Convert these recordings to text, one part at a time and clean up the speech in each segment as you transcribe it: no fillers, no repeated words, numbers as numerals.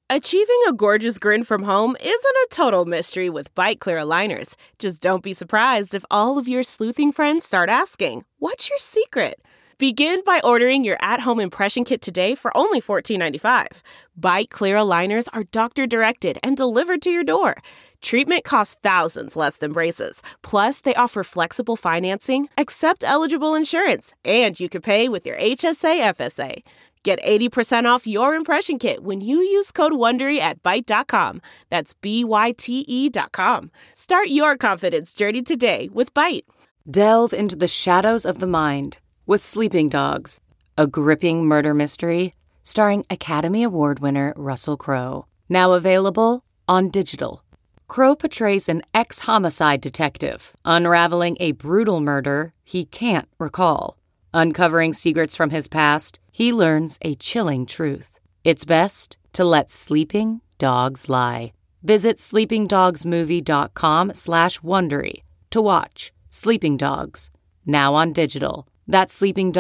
Achieving a gorgeous grin from home isn't a total mystery with Byte Clear aligners. Just don't be surprised if all of your sleuthing friends start asking, "What's your secret?" Begin by ordering your at-home impression kit today for only $14.95. Byte Clear aligners are doctor-directed and delivered to your door. Treatment costs thousands less than braces. Plus, they offer flexible financing, accept eligible insurance, and you can pay with your HSA FSA. Get 80% off your impression kit when you use code WONDERY at Byte.com. That's BYTE.com. Start your confidence journey today with Byte. Delve into the shadows of the mind with Sleeping Dogs, a gripping murder mystery starring Academy Award winner Russell Crowe. Now available on digital. Crowe portrays an ex-homicide detective unraveling a brutal murder he can't recall. Uncovering secrets from his past, he learns a chilling truth. It's best to let sleeping dogs lie. Visit sleepingdogsmovie.com/Wondery to watch Sleeping Dogs, now on digital. That's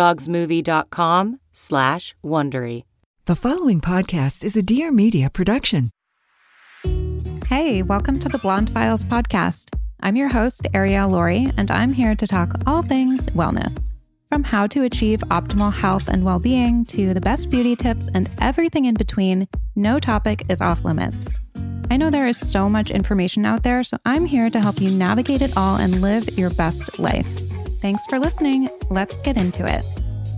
sleepingdogsmovie.com/Wondery. The following podcast is a Dear Media production. Hey, welcome to the Blonde Files podcast. I'm your host, Arielle Laurie, and I'm here to talk all things wellness. From how to achieve optimal health and well-being to the best beauty tips and everything in between, no topic is off limits. I know there is so much information out there, so I'm here to help you navigate it all and live your best life. Thanks for listening. Let's get into it.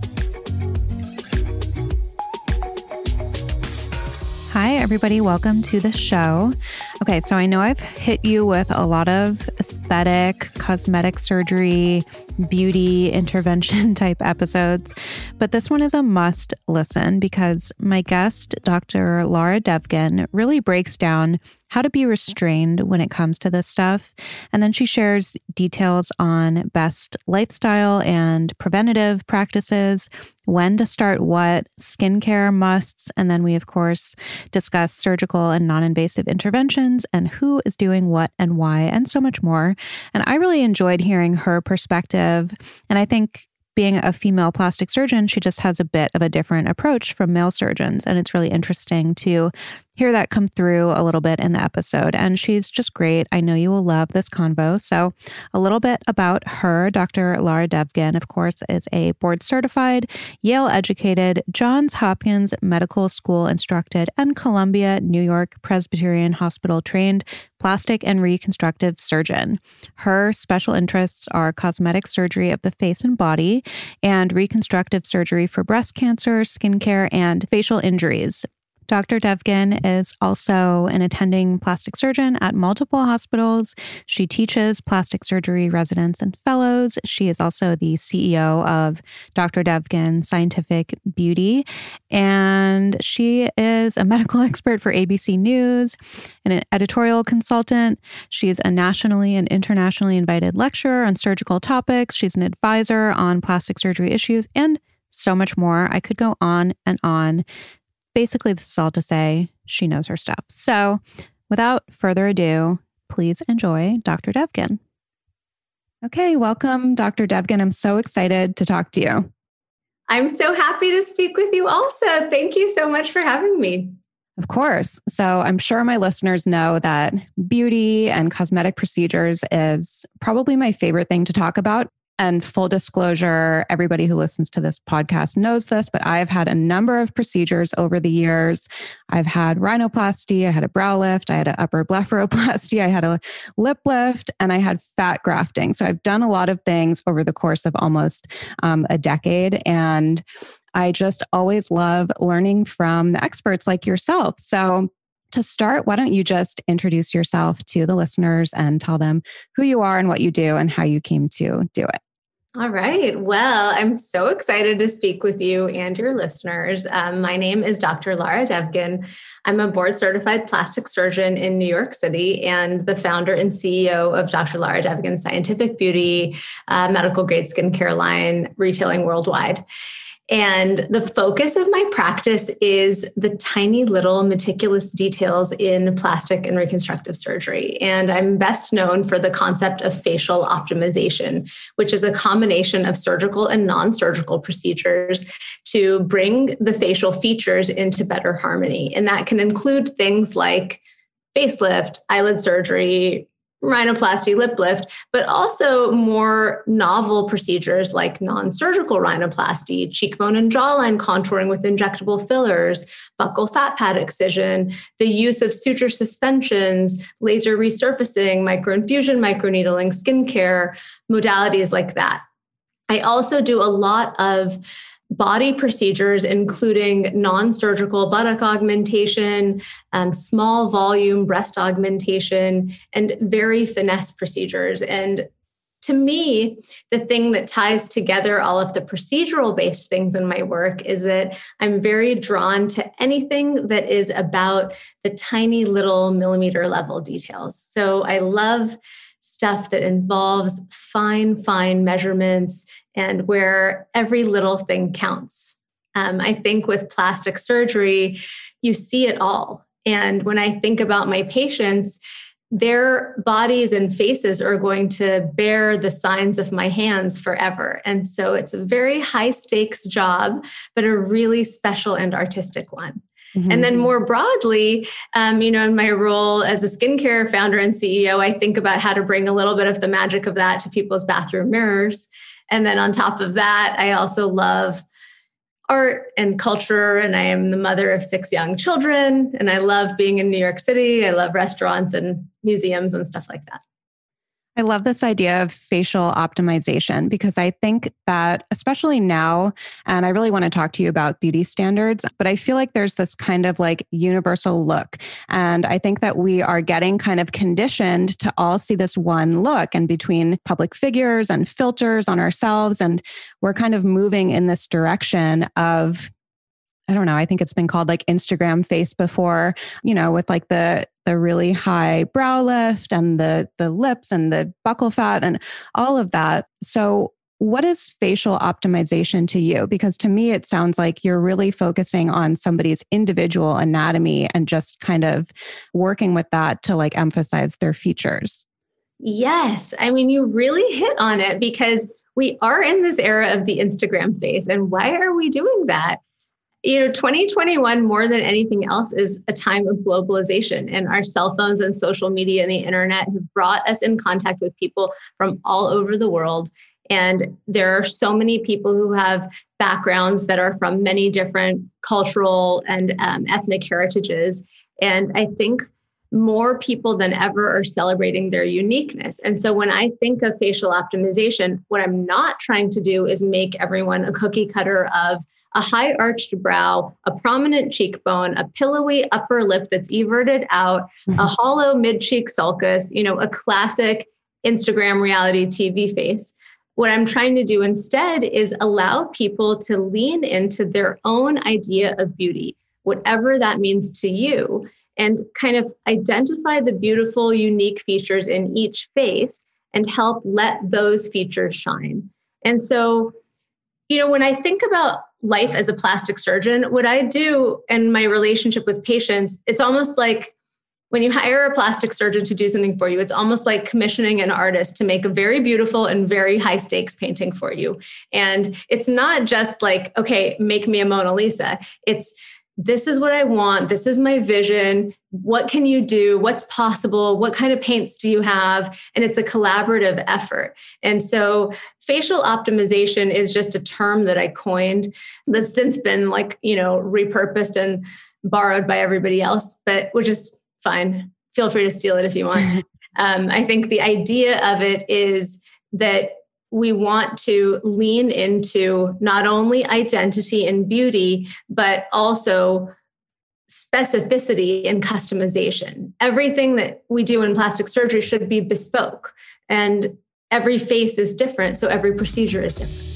Hi, everybody. Welcome to the show. Okay, so I know I've hit you with a lot of aesthetic, cosmetic surgery, beauty intervention type episodes, but this one is a must listen because my guest, Dr. Lara Devgan, really breaks down how to be restrained when it comes to this stuff. And then she shares details on best lifestyle and preventative practices, when to start what, skincare musts, and then we, of course, discuss surgical and non-invasive interventions and who is doing what and why, and so much more. And I really enjoyed hearing her perspective. And I think being a female plastic surgeon, she just has a bit of a different approach from male surgeons. And it's really interesting to hear that come through a little bit in the episode. And she's just great. I know you will love this convo. So a little bit about her. Dr. Lara Devgan, of course, is a board certified, Yale educated, Johns Hopkins Medical School instructed, and Columbia, New York Presbyterian Hospital trained plastic and reconstructive surgeon. Her special interests are cosmetic surgery of the face and body and reconstructive surgery for breast cancer, skincare, and facial injuries. Dr. Devgan is also an attending plastic surgeon at multiple hospitals. She teaches plastic surgery residents and fellows. She is also the CEO of Dr. Devgan Scientific Beauty, and she is a medical expert for ABC News and an editorial consultant. She is a nationally and internationally invited lecturer on surgical topics. She's an advisor on plastic surgery issues and so much more. I could go on and on. Basically, this is all to say she knows her stuff. So without further ado, please enjoy Dr. Devgan. Okay, welcome, Dr. Devgan. I'm so excited to talk to you. I'm so happy to speak with you also. Thank you so much for having me. Of course. So I'm sure my listeners know that beauty and cosmetic procedures is probably my favorite thing to talk about. And full disclosure, everybody who listens to this podcast knows this, but I've had a number of procedures over the years. I've had rhinoplasty, I had a brow lift, I had an upper blepharoplasty, I had a lip lift, and I had fat grafting. So I've done a lot of things over the course of almost a decade. And I just always love learning from the experts like yourself. So to start, why don't you just introduce yourself to the listeners and tell them who you are and what you do and how you came to do it. All right. Well, I'm so excited to speak with you and your listeners. My name is Dr. Lara Devgan. I'm a board certified plastic surgeon in New York City and the founder and CEO of Dr. Lara Devgan Scientific Beauty, medical grade skincare line, retailing worldwide. And the focus of my practice is the tiny little meticulous details in plastic and reconstructive surgery. And I'm best known for the concept of facial optimization, which is a combination of surgical and non-surgical procedures to bring the facial features into better harmony. And that can include things like facelift, eyelid surgery, rhinoplasty, lip lift, but also more novel procedures like non-surgical rhinoplasty, cheekbone and jawline contouring with injectable fillers, buccal fat pad excision, the use of suture suspensions, laser resurfacing, microinfusion, microneedling, skincare, modalities like that. I also do a lot of body procedures, including non-surgical buttock augmentation, small volume breast augmentation, and very finesse procedures. And to me, the thing that ties together all of the procedural-based things in my work is that I'm very drawn to anything that is about the tiny little millimeter level details. So I love stuff that involves fine measurements and where every little thing counts. I think with plastic surgery, you see it all. And when I think about my patients, their bodies and faces are going to bear the signs of my hands forever. And so it's a very high stakes job, but a really special and artistic one. Mm-hmm. And then more broadly, in my role as a skincare founder and CEO, I think about how to bring a little bit of the magic of that to people's bathroom mirrors. And then on top of that, I also love art and culture, and I am the mother of 6 young children, and I love being in New York City. I love restaurants and museums and stuff like that. I love this idea of facial optimization because I think that, especially now, and I really want to talk to you about beauty standards, but I feel like there's this kind of like universal look. And I think that we are getting kind of conditioned to all see this one look, and between public figures and filters on ourselves. And we're kind of moving in this direction of, I don't know, I think it's been called like Instagram face before, with like the really high brow lift and the lips and the buccal fat and all of that. So what is facial optimization to you? Because to me, it sounds like you're really focusing on somebody's individual anatomy and just kind of working with that to like emphasize their features. Yes. I mean, you really hit on it because we are in this era of the Instagram face. And why are we doing that? 2021, more than anything else, is a time of globalization, and our cell phones and social media and the internet have brought us in contact with people from all over the world. And there are so many people who have backgrounds that are from many different cultural and ethnic heritages. And I think more people than ever are celebrating their uniqueness. And so when I think of facial optimization, what I'm not trying to do is make everyone a cookie cutter of a high arched brow, a prominent cheekbone, a pillowy upper lip that's everted out, a hollow mid-cheek sulcus, a classic Instagram reality TV face. What I'm trying to do instead is allow people to lean into their own idea of beauty, whatever that means to you, and kind of identify the beautiful, unique features in each face and help let those features shine. And so, when I think about life as a plastic surgeon, what I do in my relationship with patients, it's almost like when you hire a plastic surgeon to do something for you, it's almost like commissioning an artist to make a very beautiful and very high stakes painting for you. And it's not just like, okay, make me a Mona Lisa. It's, this is what I want. This is my vision. What can you do? What's possible? What kind of paints do you have? And it's a collaborative effort. And so facial optimization is just a term that I coined that's since been repurposed and borrowed by everybody else, but which is fine. Feel free to steal it if you want. I think the idea of it is that we want to lean into not only identity and beauty, but also specificity and customization. Everything that we do in plastic surgery should be bespoke, and every face is different, so every procedure is different.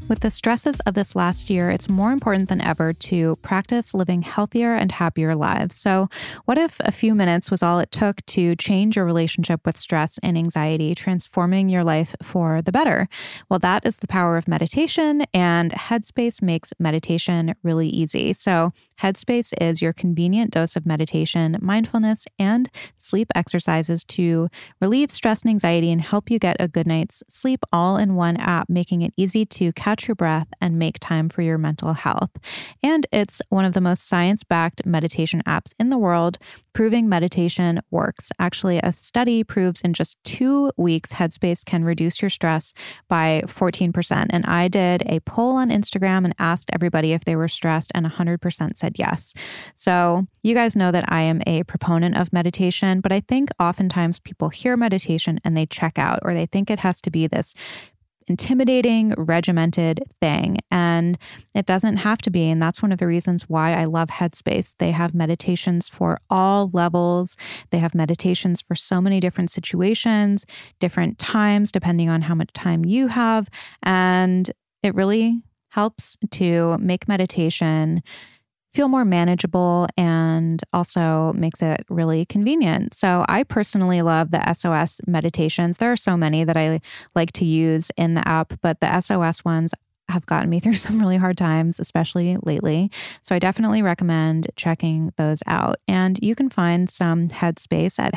With the stresses of this last year, it's more important than ever to practice living healthier and happier lives. So, what if a few minutes was all it took to change your relationship with stress and anxiety, transforming your life for the better? Well, that is the power of meditation, and Headspace makes meditation really easy. So, Headspace is your convenient dose of meditation, mindfulness, and sleep exercises to relieve stress and anxiety and help you get a good night's sleep all in one app, making it easy to catch your breath and make time for your mental health. And it's one of the most science-backed meditation apps in the world, proving meditation works. Actually, a study proves in just 2 weeks, Headspace can reduce your stress by 14%. And I did a poll on Instagram and asked everybody if they were stressed, and 100% said yes. So you guys know that I am a proponent of meditation, but I think oftentimes people hear meditation and they check out, or they think it has to be this intimidating, regimented thing. And it doesn't have to be. And that's one of the reasons why I love Headspace. They have meditations for all levels. They have meditations for so many different situations, different times, depending on how much time you have. And it really helps to make meditation feel more manageable and also makes it really convenient. So I personally love the SOS meditations. There are so many that I like to use in the app, but the SOS ones have gotten me through some really hard times, especially lately. So I definitely recommend checking those out. And you can find some Headspace at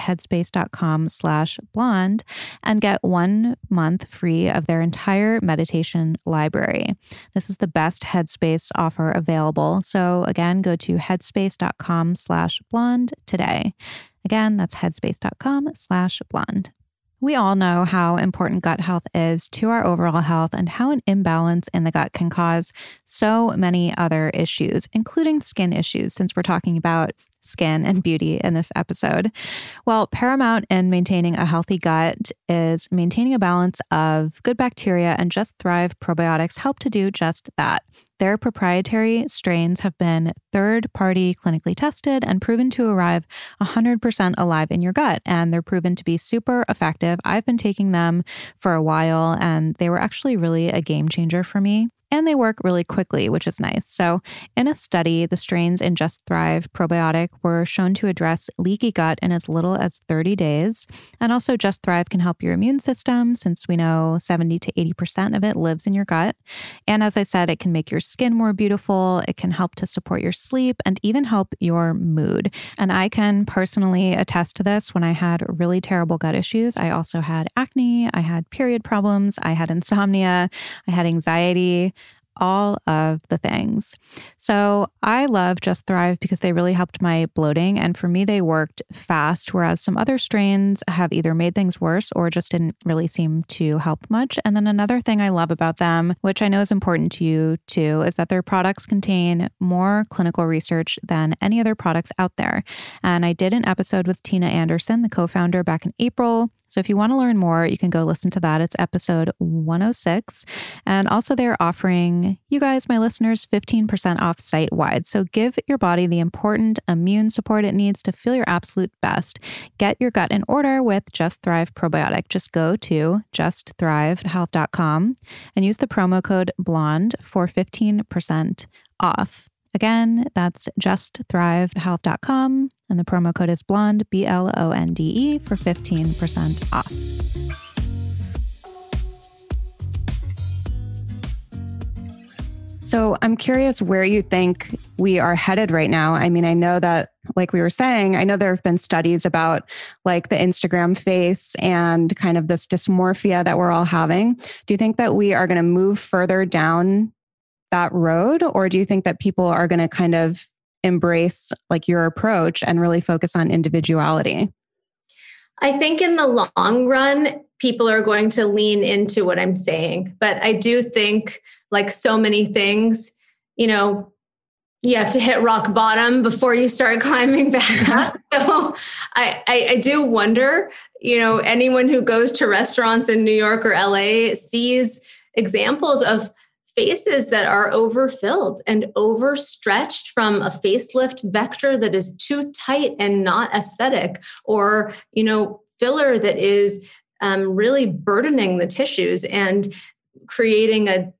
headspace.com/blonde and get 1 month free of their entire meditation library. This is the best Headspace offer available. So again, go to headspace.com/blonde today. Again, that's headspace.com/blonde. We all know how important gut health is to our overall health and how an imbalance in the gut can cause so many other issues, including skin issues, since we're talking about skin and beauty in this episode. Well, paramount in maintaining a healthy gut is maintaining a balance of good bacteria, and Just Thrive probiotics help to do just that. Their proprietary strains have been third-party clinically tested and proven to arrive 100% alive in your gut, and they're proven to be super effective. I've been taking them for a while, and they were actually really a game changer for me. And they work really quickly, which is nice. So in a study, the strains in Just Thrive probiotic were shown to address leaky gut in as little as 30 days. And also Just Thrive can help your immune system, since we know 70 to 80% of it lives in your gut. And as I said, it can make your skin more beautiful. It can help to support your sleep and even help your mood. And I can personally attest to this. When I had really terrible gut issues, I also had acne, I had period problems, I had insomnia, I had anxiety, all of the things. So I love Just Thrive because they really helped my bloating. And for me, they worked fast, whereas some other strains have either made things worse or just didn't really seem to help much. And then another thing I love about them, which I know is important to you too, is that their products contain more clinical research than any other products out there. And I did an episode with Tina Anderson, the co-founder, back in April. So if you want to learn more, you can go listen to that. It's episode 106. And also they're offering you guys, my listeners, 15% off site-wide. So give your body the important immune support it needs to feel your absolute best. Get your gut in order with Just Thrive probiotic. Just go to justthrivehealth.com and use the promo code BLONDE for 15% off. Again, that's justthrivehealth.com, and the promo code is BLONDE, BLONDE, for 15% off. So I'm curious where you think we are headed right now. I mean, I know that, like we were saying, I know there have been studies about like the Instagram face and kind of this dysmorphia that we're all having. Do you think that we are going to move further down that road? Or do you think that people are going to kind of embrace like your approach and really focus on individuality? I think in the long run, people are going to lean into what I'm saying. But I do think, like so many things, you know, you have to hit rock bottom before you start climbing back up. So I do wonder, you know, anyone who goes to restaurants in New York or LA sees examples of faces that are overfilled and overstretched from a facelift vector that is too tight and not aesthetic, or, you know, filler that is really burdening the tissues and creating a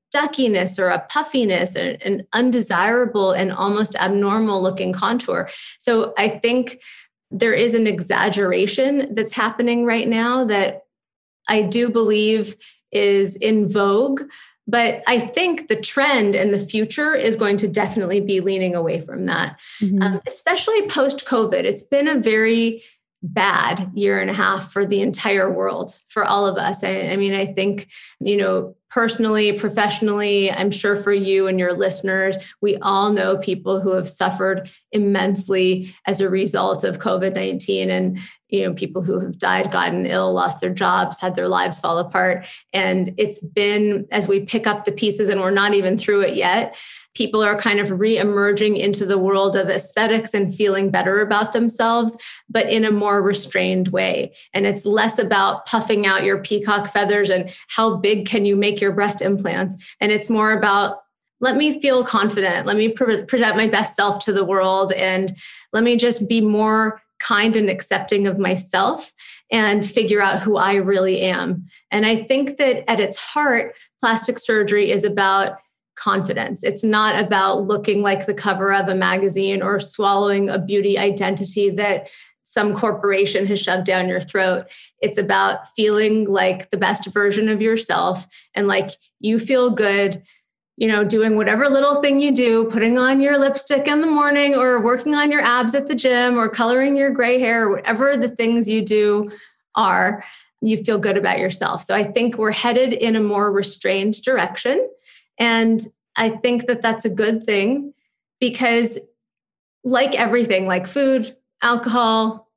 duckiness or a puffiness, an undesirable and almost abnormal looking contour. So I think there is an exaggeration that's happening right now that I do believe is in vogue. But I think the trend and the future is going to definitely be leaning away from that, especially post-COVID. It's been a very bad year and a half for the entire world, for all of us. I mean, I think, personally, professionally, I'm sure for you and your listeners, we all know people who have suffered immensely as a result of COVID-19, and, people who have died, gotten ill, lost their jobs, had their lives fall apart. And it's been, as we pick up the pieces, and we're not even through it yet, people are kind of re-emerging into the world of aesthetics and feeling better about themselves, but in a more restrained way. And it's less about puffing out your peacock feathers and how big can you make your breast implants. And it's more about, let me feel confident. Let me present my best self to the world. And let me just be more kind and accepting of myself and figure out who I really am. And I think that at its heart, plastic surgery is about confidence. It's not about looking like the cover of a magazine or swallowing a beauty identity that some corporation has shoved down your throat. It's about feeling like the best version of yourself and like you feel good, doing whatever little thing you do, putting on your lipstick in the morning or working on your abs at the gym or coloring your gray hair, or whatever the things you do are, you feel good about yourself. So I think we're headed in a more restrained direction. And I think that that's a good thing because like everything, like food, alcohol,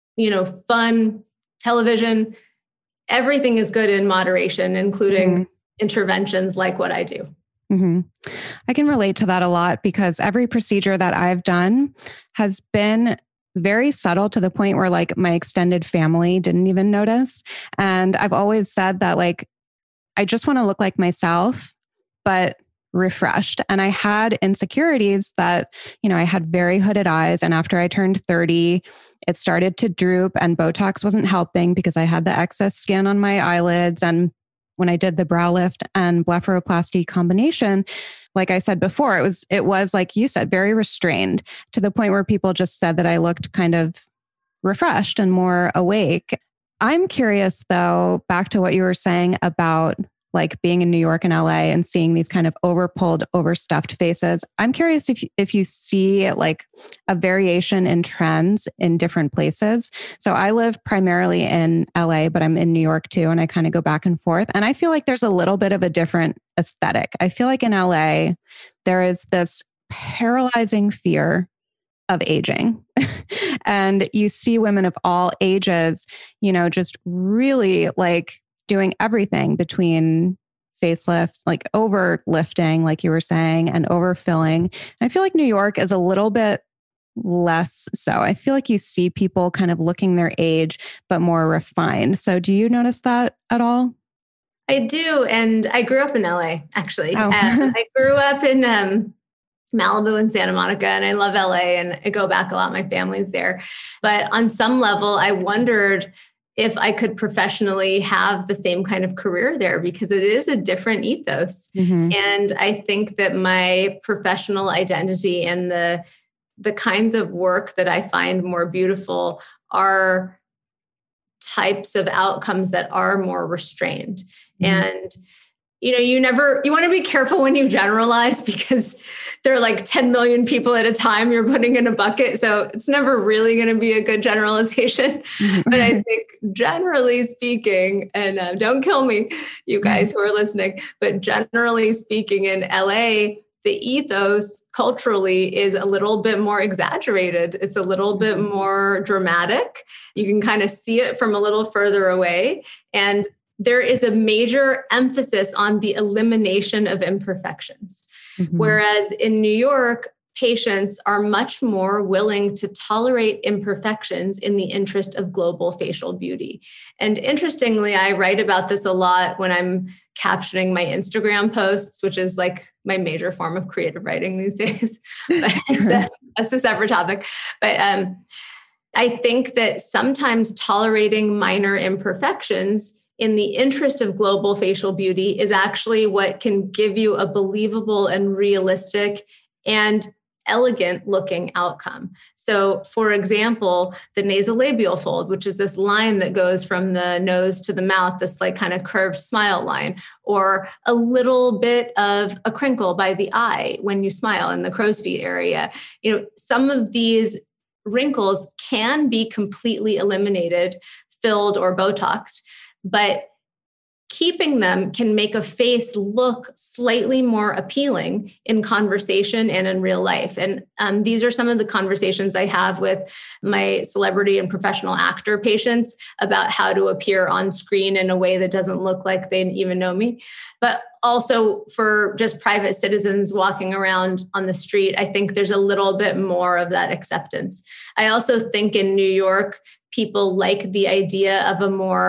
fun, television, everything is good in moderation, including interventions like what I do. I can relate to that a lot because every procedure that I've done has been very subtle to the point where like my extended family didn't even notice. And I've always said that like, I just want to look like myself, but refreshed. And I had insecurities that, I had very hooded eyes. And after I turned 30, it started to droop and Botox wasn't helping because I had the excess skin on my eyelids. And when I did the brow lift and blepharoplasty combination, like I said before, it was like you said, very restrained to the point where people just said that I looked kind of refreshed and more awake. I'm curious though, back to what you were saying about like being in New York and LA and seeing these kind of overpulled, overstuffed faces. I'm curious if you see like a variation in trends in different places. So I live primarily in LA, but I'm in New York too. And I kind of go back and forth. And I feel like there's a little bit of a different aesthetic. I feel like in LA, there is this paralyzing fear of aging. And you see women of all ages, just really like doing everything between facelifts, like overlifting, like you were saying, and overfilling. And I feel like New York is a little bit less so. I feel like you see people kind of looking their age, but more refined. So do you notice that at all? I do. And I grew up in LA, actually. Oh. I grew up in Malibu and Santa Monica, and I love LA and I go back a lot. My family's there. But on some level, I wondered if I could professionally have the same kind of career there because it is a different ethos. And I think that my professional identity and the kinds of work that I find more beautiful are types of outcomes that are more restrained. And you want to be careful when you generalize because there are like 10 million people at a time you're putting in a bucket. So it's never really going to be a good generalization. But I think generally speaking, and don't kill me, you guys who are listening, but generally speaking in LA, the ethos culturally is a little bit more exaggerated. It's a little bit more dramatic. You can kind of see it from a little further away. And there is a major emphasis on the elimination of imperfections. Whereas in New York, patients are much more willing to tolerate imperfections in the interest of global facial beauty. And interestingly, I write about this a lot when I'm captioning my Instagram posts, which is like my major form of creative writing these days. But that's a separate topic. But I think that sometimes tolerating minor imperfections in the interest of global facial beauty is actually what can give you a believable and realistic and elegant looking outcome. So for example, the nasolabial fold, which is this line that goes from the nose to the mouth, this like kind of curved smile line, or a little bit of a crinkle by the eye when you smile in the crow's feet area. Some of these wrinkles can be completely eliminated, filled, or Botoxed, but keeping them can make a face look slightly more appealing in conversation and in real life. And these are some of the conversations I have with my celebrity and professional actor patients about how to appear on screen in a way that doesn't look like they even know me. But also for just private citizens walking around on the street, I think there's a little bit more of that acceptance. I also think in New York, people like the idea of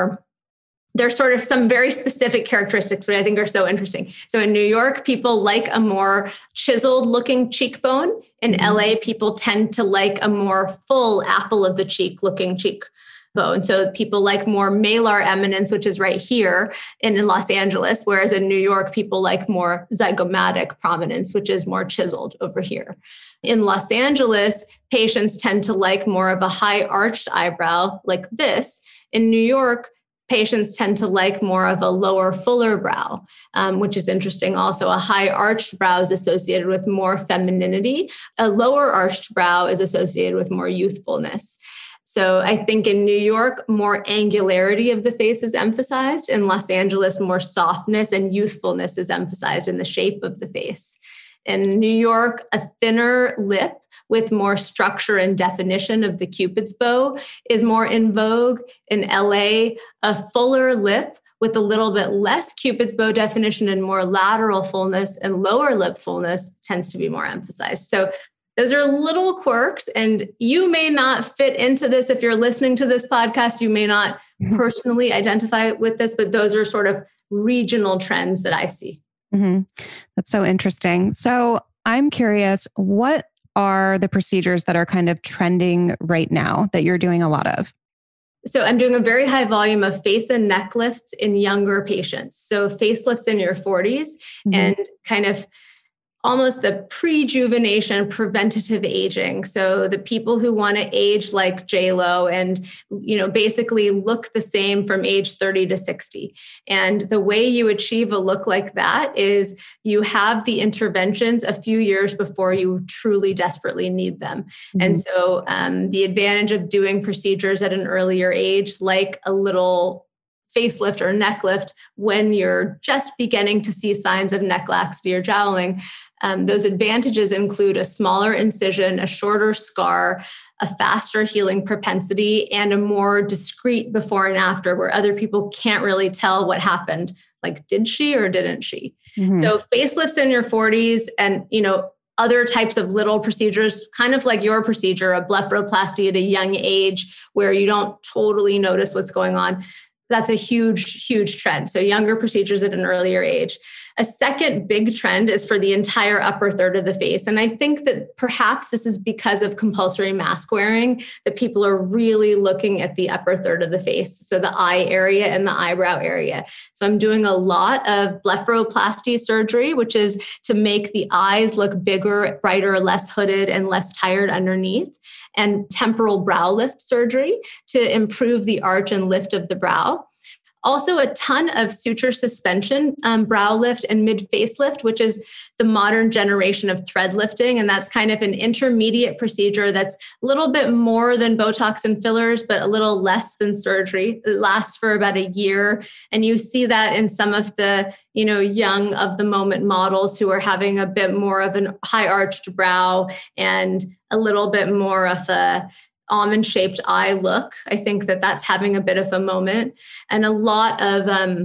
there's sort of some very specific characteristics that I think are so interesting. So in New York, people like a more chiseled looking cheekbone. In LA, people tend to like a more full apple of the cheek looking cheekbone. So people like more malar eminence, which is right here in Los Angeles, whereas in New York, people like more zygomatic prominence, which is more chiseled over here. In Los Angeles, patients tend to like more of a high arched eyebrow like this. In New York, patients tend to like more of a lower, fuller brow, which is interesting. Also, a high arched brow is associated with more femininity. A lower arched brow is associated with more youthfulness. So I think in New York, more angularity of the face is emphasized. In Los Angeles, more softness and youthfulness is emphasized in the shape of the face. In New York, a thinner lip with more structure and definition of the Cupid's bow is more in vogue. In LA, a fuller lip with a little bit less Cupid's bow definition and more lateral fullness and lower lip fullness tends to be more emphasized. So those are little quirks, and you may not fit into this. If you're listening to this podcast, you may not personally identify with this, but those are sort of regional trends that I see. Mm-hmm. That's so interesting. So I'm curious, what are the procedures that are kind of trending right now that you're doing a lot of? So I'm doing a very high volume of face and neck lifts in younger patients. So facelifts in your 40s and kind of almost the prejuvenation, preventative aging. So the people who want to age like J-Lo and, basically look the same from age 30 to 60. And the way you achieve a look like that is you have the interventions a few years before you truly desperately need them. And so the advantage of doing procedures at an earlier age, like a little facelift or neck lift, when you're just beginning to see signs of neck laxity or jowling, those advantages include a smaller incision, a shorter scar, a faster healing propensity, and a more discreet before and after where other people can't really tell what happened. Like, did she or didn't she? So facelifts in your 40s and, other types of little procedures, kind of like your procedure, a blepharoplasty at a young age where you don't totally notice what's going on. That's a huge, huge trend. So younger procedures at an earlier age. A second big trend is for the entire upper third of the face. And I think that perhaps this is because of compulsory mask wearing that people are really looking at the upper third of the face. So the eye area and the eyebrow area. So I'm doing a lot of blepharoplasty surgery, which is to make the eyes look bigger, brighter, less hooded, and less tired underneath. And temporal brow lift surgery to improve the arch and lift of the brow. Also a ton of suture suspension, brow lift and mid facelift, which is the modern generation of thread lifting. And that's kind of an intermediate procedure that's a little bit more than Botox and fillers, but a little less than surgery. It lasts for about a year. And you see that in some of the, young of the moment models who are having a bit more of an high arched brow and a little bit more of a almond-shaped eye look. I think that that's having a bit of a moment. And a lot of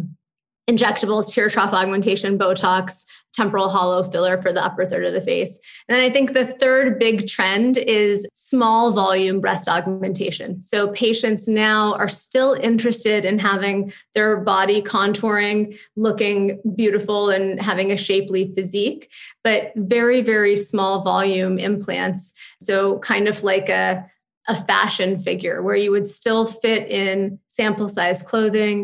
injectables, tear trough augmentation, Botox, temporal hollow filler for the upper third of the face. And then I think the third big trend is small volume breast augmentation. So patients now are still interested in having their body contouring, looking beautiful and having a shapely physique, but very, very small volume implants. So kind of like a fashion figure where you would still fit in sample size clothing,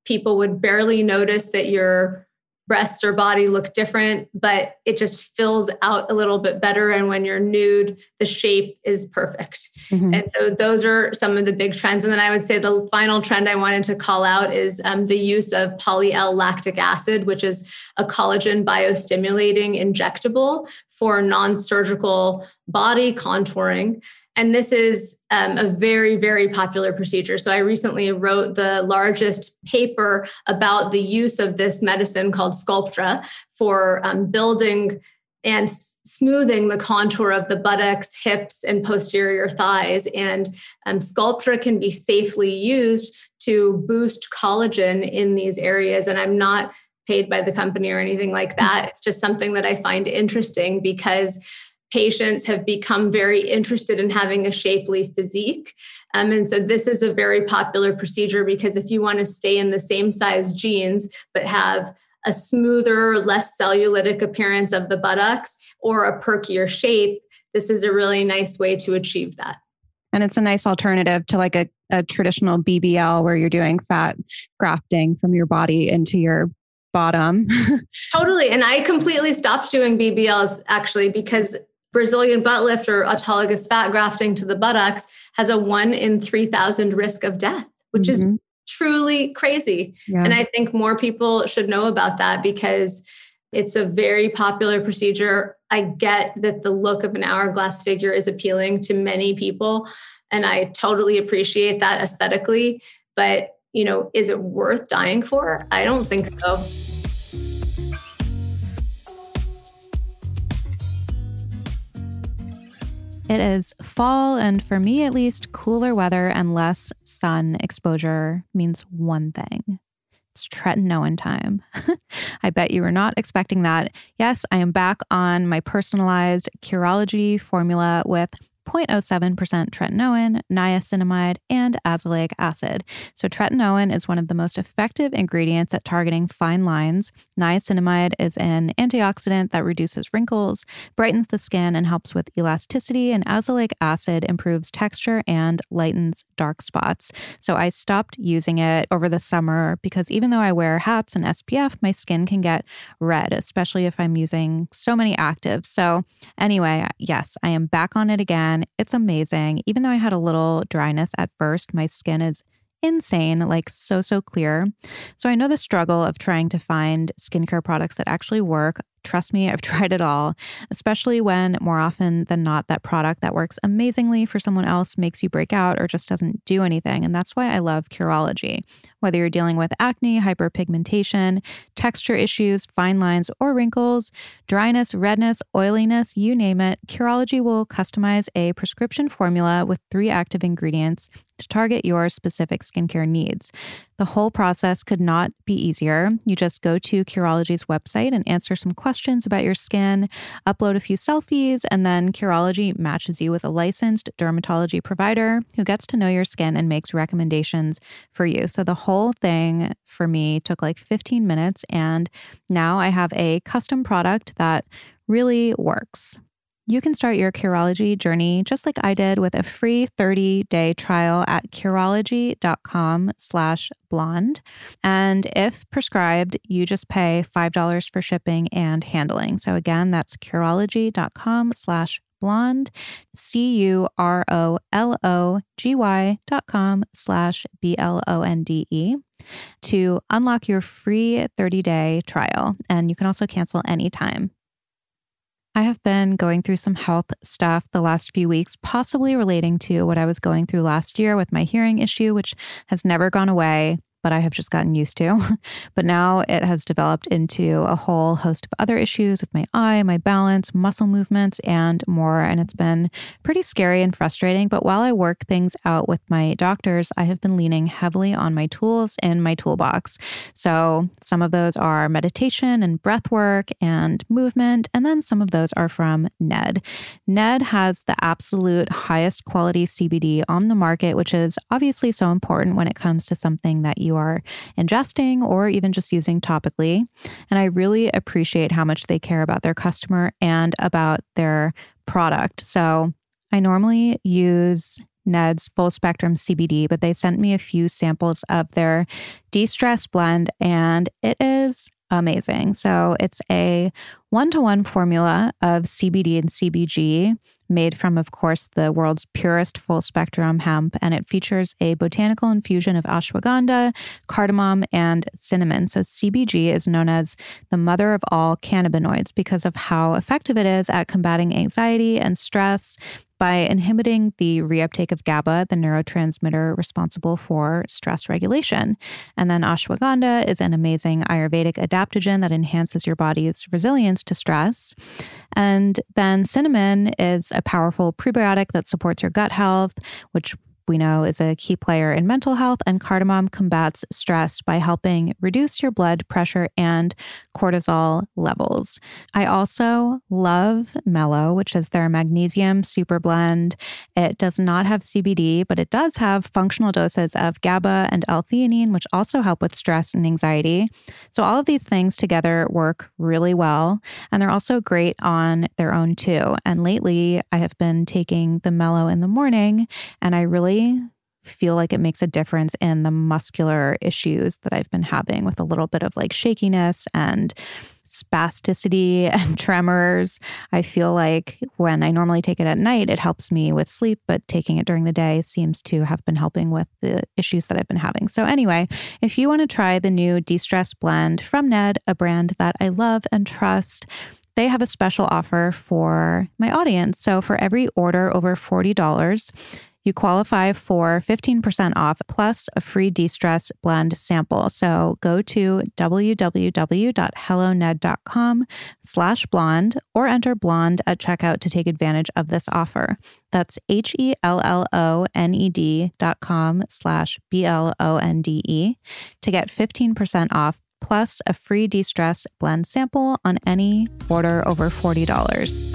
people would barely notice that your breasts or body look different, but it just fills out a little bit better. And when you're nude, the shape is perfect. Mm-hmm. And so those are some of the big trends. And then I would say the final trend I wanted to call out is the use of poly-L-lactic acid, which is a collagen biostimulating injectable for non-surgical body contouring. And this is a very, very popular procedure. So I recently wrote the largest paper about the use of this medicine called Sculptra for building and smoothing the contour of the buttocks, hips, and posterior thighs. And Sculptra can be safely used to boost collagen in these areas. And I'm not paid by the company or anything like that. It's just something that I find interesting because patients have become very interested in having a shapely physique. And so this is a very popular procedure because if you want to stay in the same size jeans, but have a smoother, less cellulitic appearance of the buttocks or a perkier shape, this is a really nice way to achieve that. And it's a nice alternative to like a traditional BBL where you're doing fat grafting from your body into your bottom. Totally. And I completely stopped doing BBLs actually because Brazilian butt lift or autologous fat grafting to the buttocks has a 1 in 3,000 risk of death, which is truly crazy. Yeah. And I think more people should know about that because it's a very popular procedure. I get that the look of an hourglass figure is appealing to many people, and I totally appreciate that aesthetically. But, is it worth dying for? I don't think so. It is fall, and for me at least, cooler weather and less sun exposure means one thing. It's tretinoin time. I bet you were not expecting that. Yes, I am back on my personalized Curology formula with 0.07% tretinoin, niacinamide, and azelaic acid. So tretinoin is one of the most effective ingredients at targeting fine lines. Niacinamide is an antioxidant that reduces wrinkles, brightens the skin, and helps with elasticity, and azelaic acid improves texture and lightens dark spots. So I stopped using it over the summer because even though I wear hats and SPF, my skin can get red, especially if I'm using so many actives. So anyway, yes, I am back on it again. It's amazing. Even though I had a little dryness at first, my skin is insane, like so clear. So I know the struggle of trying to find skincare products that actually work. Trust me, I've tried it all, especially when more often than not, that product that works amazingly for someone else makes you break out or just doesn't do anything. And that's why I love Curology. Whether you're dealing with acne, hyperpigmentation, texture issues, fine lines or wrinkles, dryness, redness, oiliness, you name it, Curology will customize a prescription formula with 3 active ingredients to target your specific skincare needs. The whole process could not be easier. You just go to Curology's website and answer some questions about your skin, upload a few selfies, and then Curology matches you with a licensed dermatology provider who gets to know your skin and makes recommendations for you. So the whole thing for me took like 15 minutes, and now I have a custom product that really works. You can start your Curology journey just like I did with a free 30-day trial at Curology.com/blonde. And if prescribed, you just pay $5 for shipping and handling. So again, that's Curology.com/blonde, Curology.com/BLONDE to unlock your free 30-day trial. And you can also cancel anytime. I have been going through some health stuff the last few weeks, possibly relating to what I was going through last year with my hearing issue, which has never gone away, but I have just gotten used to. But now it has developed into a whole host of other issues with my eye, my balance, muscle movements, and more. And it's been pretty scary and frustrating. But while I work things out with my doctors, I have been leaning heavily on my tools in my toolbox. So some of those are meditation and breath work and movement. And then some of those are from Ned. Ned has the absolute highest quality CBD on the market, which is obviously so important when it comes to something that you are ingesting or even just using topically. And I really appreciate how much they care about their customer and about their product. So I normally use Ned's full spectrum CBD, but they sent me a few samples of their de-stress blend, and it is amazing. So it's a 1-to-1 formula of CBD and CBG made from, of course, the world's purest full spectrum hemp. And it features a botanical infusion of ashwagandha, cardamom, and cinnamon. So CBG is known as the mother of all cannabinoids because of how effective it is at combating anxiety and stress by inhibiting the reuptake of GABA, the neurotransmitter responsible for stress regulation. And then ashwagandha is an amazing Ayurvedic adaptogen that enhances your body's resilience to stress. And then cinnamon is a powerful prebiotic that supports your gut health, which we know is a key player in mental health, and cardamom combats stress by helping reduce your blood pressure and cortisol levels. I also love Mellow, which is their magnesium super blend. It does not have CBD, but it does have functional doses of GABA and L-theanine, which also help with stress and anxiety. So all of these things together work really well, and they're also great on their own too. And lately, I have been taking the Mellow in the morning, and I really feel like it makes a difference in the muscular issues that I've been having with a little bit of like shakiness and spasticity and tremors. I feel like when I normally take it at night, it helps me with sleep, but taking it during the day seems to have been helping with the issues that I've been having. So anyway, if you want to try the new De-Stress blend from Ned, a brand that I love and trust, they have a special offer for my audience. So for every order over $40, you qualify for 15% off plus a free de-stress blend sample. So go to www.helloned.com/blonde or enter blonde at checkout to take advantage of this offer. That's HELLONED.com/BLONDE to get 15% off plus a free de-stress blend sample on any order over $40.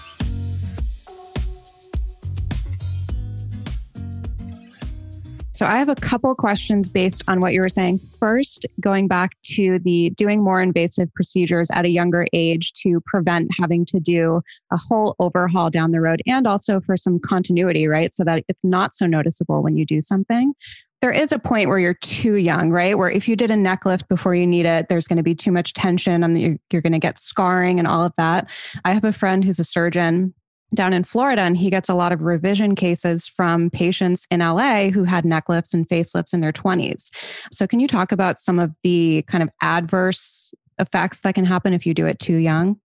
So I have a couple questions based on what you were saying. First, going back to the doing more invasive procedures at a younger age to prevent having to do a whole overhaul down the road, and also for some continuity, right? So that it's not so noticeable when you do something. There is a point where you're too young, right? Where if you did a neck lift before you need it, there's going to be too much tension and you're going to get scarring and all of that. I have a friend who's a surgeon down in Florida, and he gets a lot of revision cases from patients in LA who had neck lifts and facelifts in their 20s. So can you talk about some of the kind of adverse effects that can happen if you do it too young?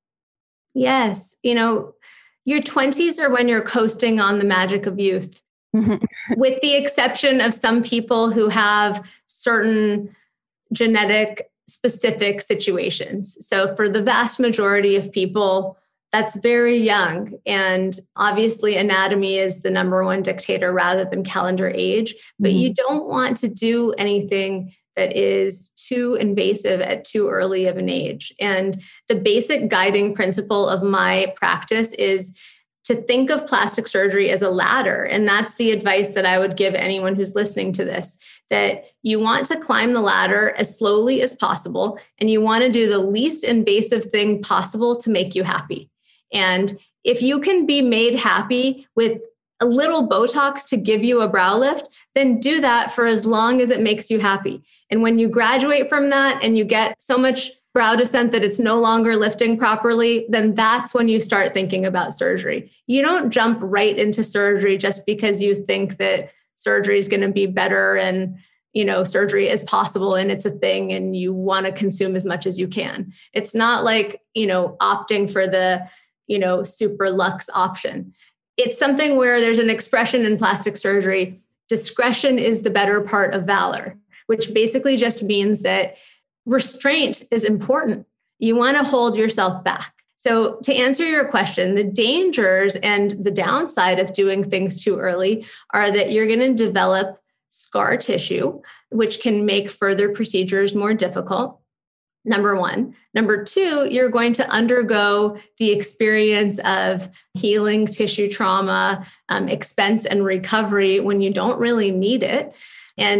Yes. Your 20s are when you're coasting on the magic of youth, with the exception of some people who have certain genetic specific situations. So for the vast majority of people, that's very young. And obviously anatomy is the number one dictator rather than calendar age, but you don't want to do anything that is too invasive at too early of an age. And the basic guiding principle of my practice is to think of plastic surgery as a ladder. And that's the advice that I would give anyone who's listening to this, that you want to climb the ladder as slowly as possible, and you want to do the least invasive thing possible to make you happy. And if you can be made happy with a little Botox to give you a brow lift, then do that for as long as it makes you happy. And when you graduate from that and you get so much brow descent that it's no longer lifting properly, then that's when you start thinking about surgery. You don't jump right into surgery just because you think that surgery is going to be better and surgery is possible and it's a thing and you want to consume as much as you can. It's not like, opting for the super luxe option. It's something where there's an expression in plastic surgery, discretion is the better part of valor, which basically just means that restraint is important. You want to hold yourself back. So to answer your question, the dangers and the downside of doing things too early are that you're going to develop scar tissue, which can make further procedures more difficult. Number one. Number two, you're going to undergo the experience of healing tissue trauma, expense and recovery when you don't really need it. And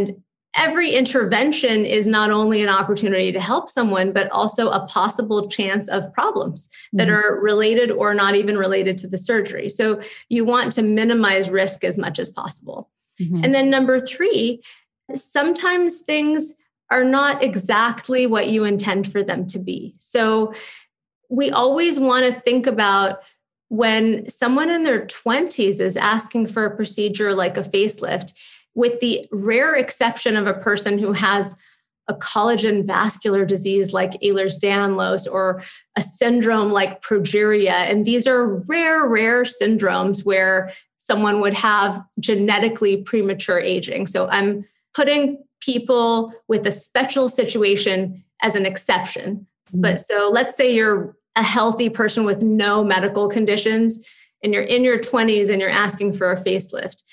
every intervention is not only an opportunity to help someone, but also a possible chance of problems that are related or not even related to the surgery. So you want to minimize risk as much as possible. And then number 3, sometimes things are not exactly what you intend for them to be. So we always want to think about when someone in their 20s is asking for a procedure like a facelift, with the rare exception of a person who has a collagen vascular disease like Ehlers-Danlos or a syndrome like progeria. And these are rare syndromes where someone would have genetically premature aging. So I'm putting people with a special situation as an exception. But so let's say you're a healthy person with no medical conditions and you're in your 20s and you're asking for a facelift.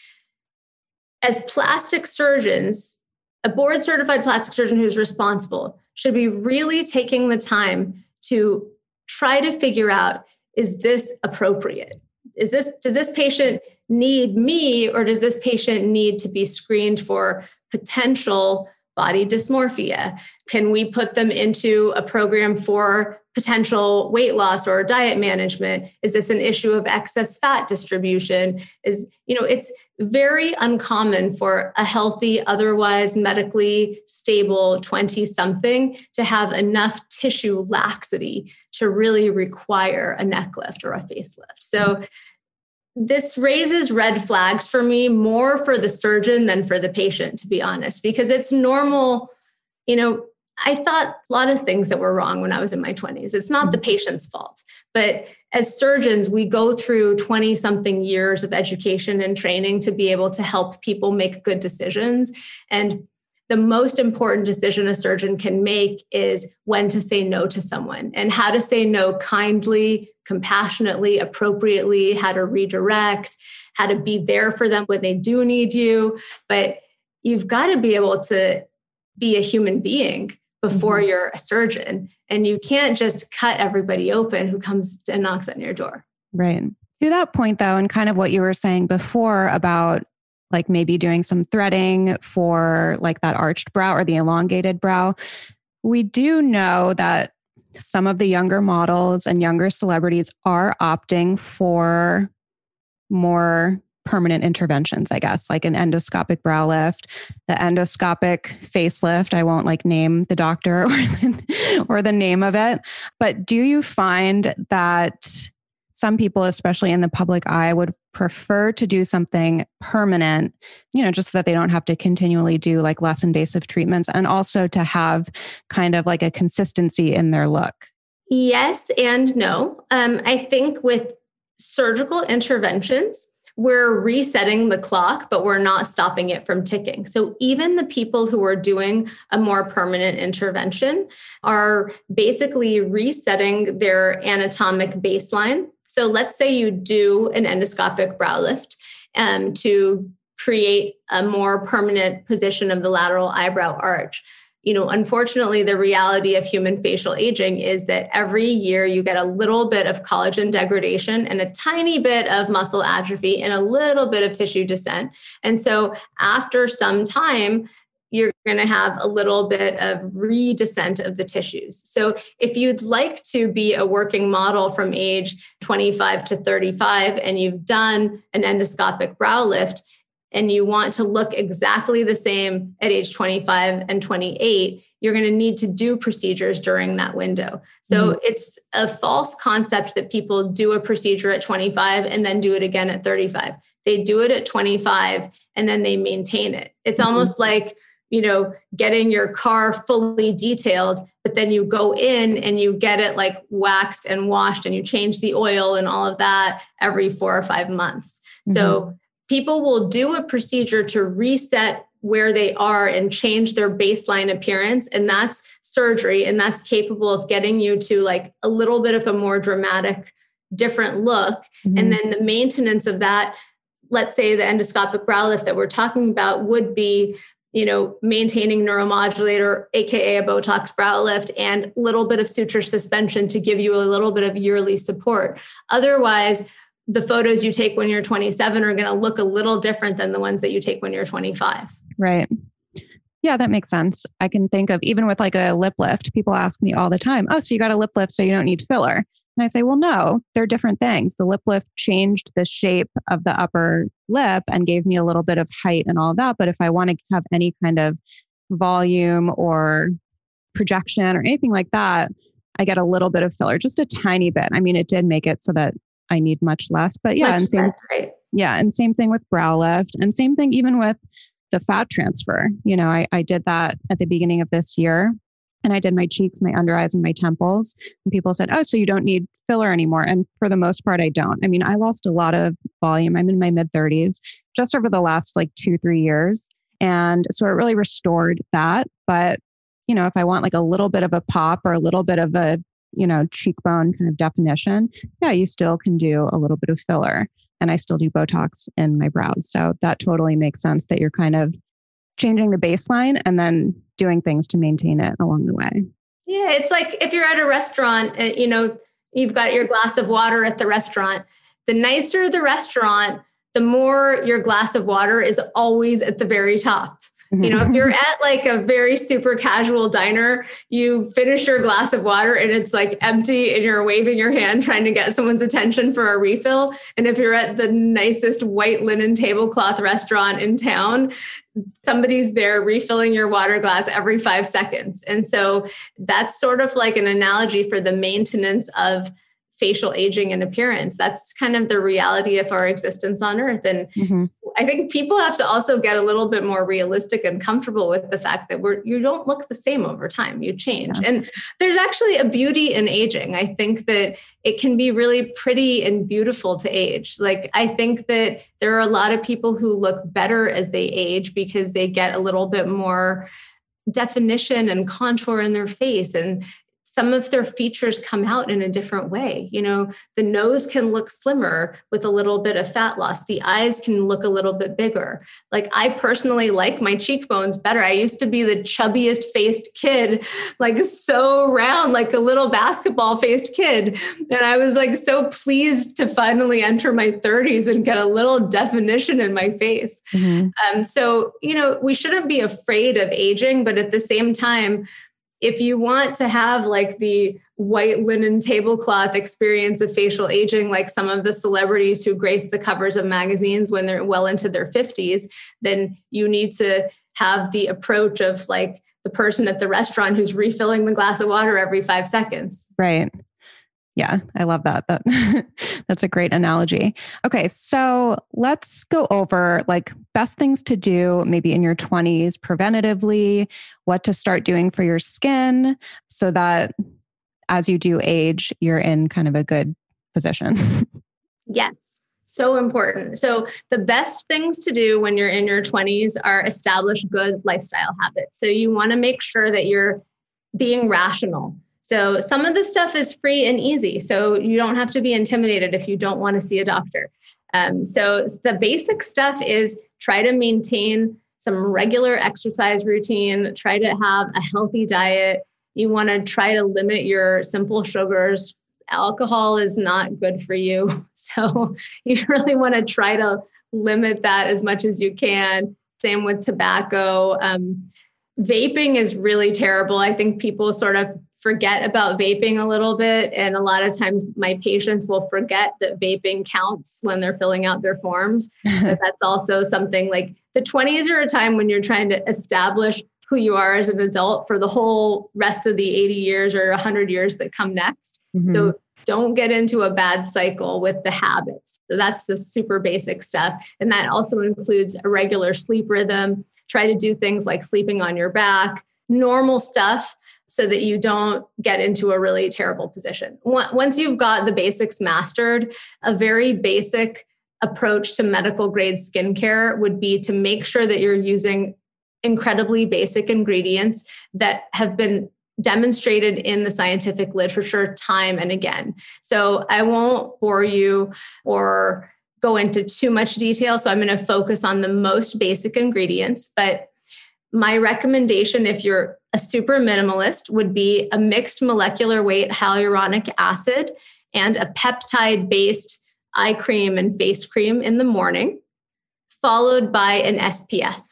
As plastic surgeons, a board certified plastic surgeon who's responsible should be really taking the time to try to figure out, is this appropriate? Does this patient need me, or does this patient need to be screened for potential body dysmorphia? Can we put them into a program for potential weight loss or diet management? Is this an issue of excess fat distribution? It's very uncommon for a healthy, otherwise medically stable 20-something to have enough tissue laxity to really require a neck lift or a facelift. So this raises red flags for me, more for the surgeon than for the patient, to be honest, because it's normal. I thought a lot of things that were wrong when I was in my 20s. It's not the patient's fault. But as surgeons, we go through 20-something years of education and training to be able to help people make good decisions. And the most important decision a surgeon can make is when to say no to someone and how to say no kindly, compassionately, appropriately, how to redirect, how to be there for them when they do need you. But you've got to be able to be a human being before you're a surgeon. And you can't just cut everybody open who comes and knocks on your door. Right. To that point, though, and kind of what you were saying before about like maybe doing some threading for like that arched brow or the elongated brow, we do know that some of the younger models and younger celebrities are opting for more permanent interventions, I guess, like an endoscopic brow lift, the endoscopic facelift. I won't like name the doctor or the name of it. But do you find that some people, especially in the public eye, would prefer to do something permanent, just so that they don't have to continually do like less invasive treatments, and also to have kind of like a consistency in their look? Yes and no. I think with surgical interventions, we're resetting the clock, but we're not stopping it from ticking. So even the people who are doing a more permanent intervention are basically resetting their anatomic baseline. So let's say you do an endoscopic brow lift to create a more permanent position of the lateral eyebrow arch. Unfortunately, the reality of human facial aging is that every year you get a little bit of collagen degradation and a tiny bit of muscle atrophy and a little bit of tissue descent. And so after some time, you're going to have a little bit of redescent of the tissues. So if you'd like to be a working model from age 25 to 35 and you've done an endoscopic brow lift, and you want to look exactly the same at age 25 and 28, you're going to need to do procedures during that window. So it's a false concept that people do a procedure at 25 and then do it again at 35. They do it at 25 and then they maintain it. It's almost like, getting your car fully detailed, but then you go in and you get it like waxed and washed and you change the oil and all of that every 4 or 5 months. So people will do a procedure to reset where they are and change their baseline appearance. And that's surgery. And that's capable of getting you to like a little bit of a more dramatic, different look. And then the maintenance of that, let's say the endoscopic brow lift that we're talking about would be, maintaining neuromodulator, AKA a Botox brow lift, and a little bit of suture suspension to give you a little bit of yearly support. Otherwise, the photos you take when you're 27 are going to look a little different than the ones that you take when you're 25. Right. Yeah, that makes sense. I can think of even with like a lip lift, people ask me all the time, oh, so you got a lip lift, so you don't need filler. And I say, well, no, they're different things. The lip lift changed the shape of the upper lip and gave me a little bit of height and all of that. But if I want to have any kind of volume or projection or anything like that, I get a little bit of filler, just a tiny bit. I mean, it did make it so that I need much less, but yeah. Much and same, less, right? Yeah. And same thing with brow lift, and same thing even with the fat transfer. I did that at the beginning of this year, and I did my cheeks, my under eyes, and my temples. And people said, oh, so you don't need filler anymore. And for the most part, I don't. I mean, I lost a lot of volume. I'm in my mid 30s just over the last like 2-3 years. And so it really restored that. But, if I want like a little bit of a pop or a little bit of a, cheekbone kind of definition, yeah, you still can do a little bit of filler. And I still do Botox in my brows. So that totally makes sense that you're kind of changing the baseline and then doing things to maintain it along the way. Yeah, it's like if you're at a restaurant, you've got your glass of water at the restaurant. The nicer the restaurant, the more your glass of water is always at the very top. If you're at like a very super casual diner, you finish your glass of water and it's like empty and you're waving your hand trying to get someone's attention for a refill. And if you're at the nicest white linen tablecloth restaurant in town, somebody's there refilling your water glass every 5 seconds. And so that's sort of like an analogy for the maintenance of facial aging and appearance. That's kind of the reality of our existence on Earth. And I think people have to also get a little bit more realistic and comfortable with the fact that you don't look the same over time. You change. Yeah. And there's actually a beauty in aging. I think that it can be really pretty and beautiful to age. Like, I think that there are a lot of people who look better as they age because they get a little bit more definition and contour in their face, and some of their features come out in a different way. The nose can look slimmer with a little bit of fat loss. The eyes can look a little bit bigger. Like, I personally like my cheekbones better. I used to be the chubbiest faced kid, like so round, like a little basketball faced kid. And I was like so pleased to finally enter my 30s and get a little definition in my face. So, we shouldn't be afraid of aging, but at the same time, if you want to have like the white linen tablecloth experience of facial aging, like some of the celebrities who grace the covers of magazines when they're well into their 50s, then you need to have the approach of like the person at the restaurant who's refilling the glass of water every 5 seconds. Right. Yeah, I love that. That's a great analogy. Okay, so let's go over like best things to do maybe in your 20s preventatively, what to start doing for your skin so that as you do age, you're in kind of a good position. Yes, so important. So the best things to do when you're in your 20s are establish good lifestyle habits. So you want to make sure that you're being rational. So some of this stuff is free and easy. So you don't have to be intimidated if you don't want to see a doctor. So the basic stuff is try to maintain some regular exercise routine, try to have a healthy diet. You want to try to limit your simple sugars. Alcohol is not good for you. So you really want to try to limit that as much as you can. Same with tobacco. Vaping is really terrible. I think people sort of forget about vaping a little bit. And a lot of times my patients will forget that vaping counts when they're filling out their forms. But that's also something like the 20s are a time when you're trying to establish who you are as an adult for the whole rest of the 80 years or 100 years that come next. So don't get into a bad cycle with the habits. So that's the super basic stuff. And that also includes a regular sleep rhythm. Try to do things like sleeping on your back, normal stuff, so that you don't get into a really terrible position. Once you've got the basics mastered, a very basic approach to medical grade skincare would be to make sure that you're using incredibly basic ingredients that have been demonstrated in the scientific literature time and again. So I won't bore you or go into too much detail. So I'm going to focus on the most basic ingredients. But my recommendation, if you're a super minimalist, would be a mixed molecular weight hyaluronic acid and a peptide-based eye cream and face cream in the morning, followed by an SPF.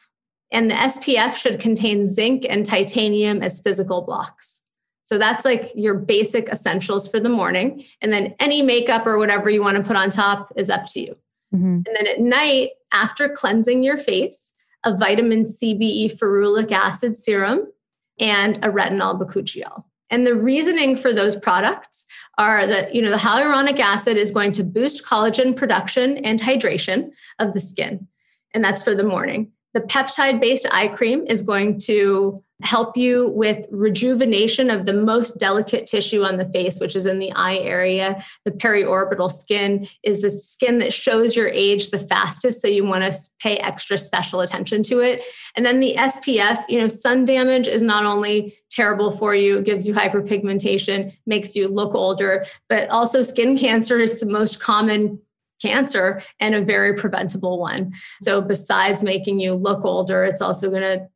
And the SPF should contain zinc and titanium as physical blocks. So that's like your basic essentials for the morning. And then any makeup or whatever you want to put on top is up to you. And then at night, after cleansing your face, a vitamin CBE ferulic acid serum and a retinol bakuchiol. And the reasoning for those products are that, the hyaluronic acid is going to boost collagen production and hydration of the skin. And that's for the morning. The peptide-based eye cream is going to help you with rejuvenation of the most delicate tissue on the face, which is in the eye area. The periorbital skin is the skin that shows your age the fastest, so you want to pay extra special attention to it. And then the SPF, sun damage is not only terrible for you, it gives you hyperpigmentation, makes you look older, but also skin cancer is the most common cancer and a very preventable one. So besides making you look older, it's also going to,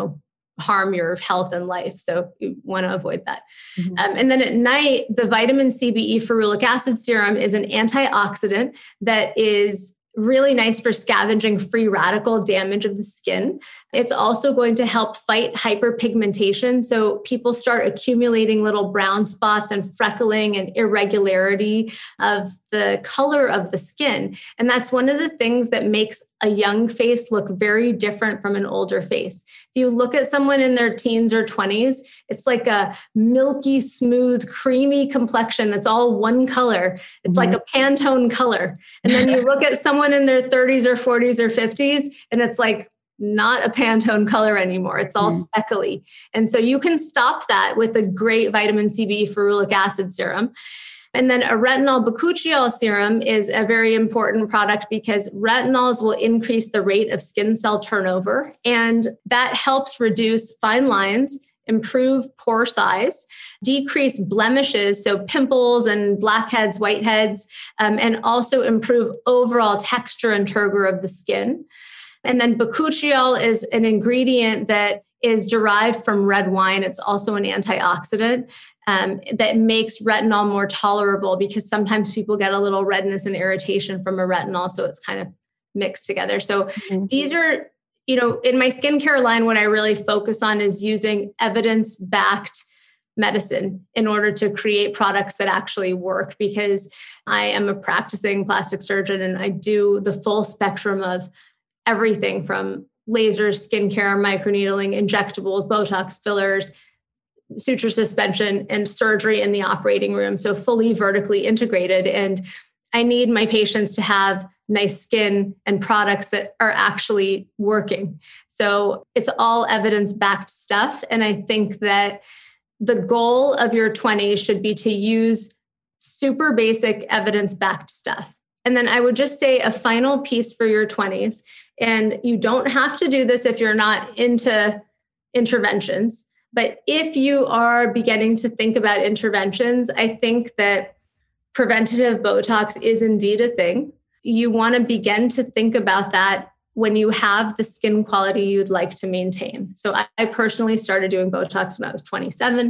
harm your health and life. So you want to avoid that. And then at night, the vitamin CBE ferulic acid serum is an antioxidant that is really nice for scavenging free radical damage of the skin. It's also going to help fight hyperpigmentation. So people start accumulating little brown spots and freckling and irregularity of the color of the skin. And that's one of the things that makes a young face look very different from an older face. If you look at someone in their teens or 20s, it's like a milky, smooth, creamy complexion that's all one color. It's like a Pantone color. And then you look at someone in their 30s or 40s or 50s, and it's like not a Pantone color anymore. It's all speckly. And so you can stop that with a great vitamin CBE ferulic acid serum. And then a retinol bakuchiol serum is a very important product because retinols will increase the rate of skin cell turnover. And that helps reduce fine lines, improve pore size, decrease blemishes, so pimples and blackheads, whiteheads, and also improve overall texture and turgor of the skin. And then bakuchiol is an ingredient that is derived from red wine. It's also an antioxidant that makes retinol more tolerable because sometimes people get a little redness and irritation from a retinol. So it's kind of mixed together. So these are, in my skincare line, what I really focus on is using evidence-backed medicine in order to create products that actually work, because I am a practicing plastic surgeon and I do the full spectrum of everything from lasers, skincare, microneedling, injectables, Botox, fillers, suture suspension, and surgery in the operating room. So fully vertically integrated. And I need my patients to have nice skin and products that are actually working. So it's all evidence-backed stuff. And I think that the goal of your 20s should be to use super basic evidence-backed stuff. And then I would just say a final piece for your 20s, and you don't have to do this if you're not into interventions, but if you are beginning to think about interventions, I think that preventative Botox is indeed a thing. You want to begin to think about that when you have the skin quality you'd like to maintain. So I personally started doing Botox when I was 27.